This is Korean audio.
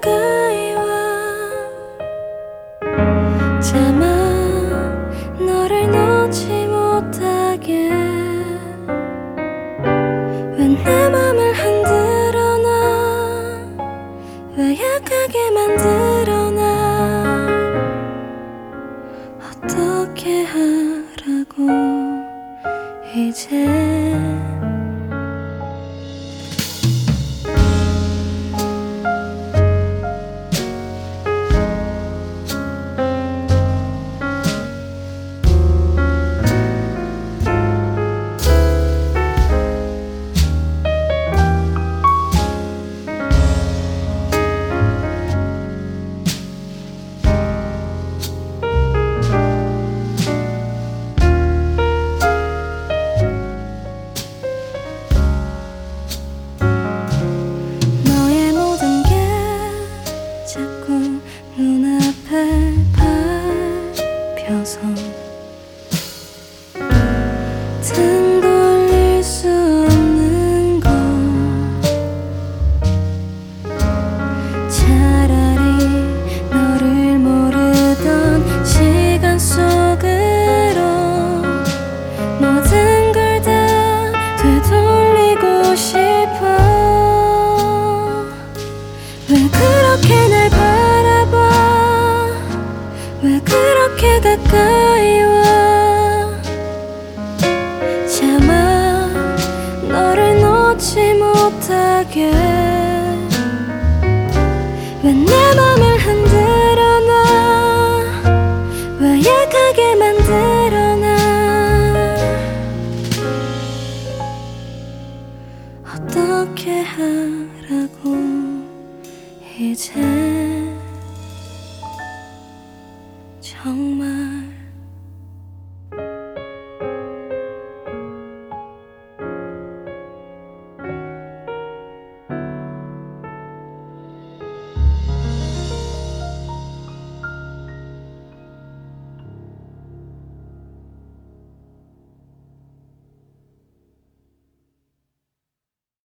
가까이 와 차마 너를 놓지 못하게 왜 내 맘을 흔들어놔 왜 약하게 만들어놔 어떻게 하라고 이제 자꾸 눈앞에 밟혀서 등 돌릴 수 없는 걸 차라리 너를 모르던 시간 속으로 모든 걸 다 되돌리고 싶어 왜 그렇게 날 바라봐 왜 그렇게 가까이 와 차마 너를 놓지 못하게 왜 내 맘을 흔들어놔 왜 약하게 만들어놔 어떻게 하라고 이제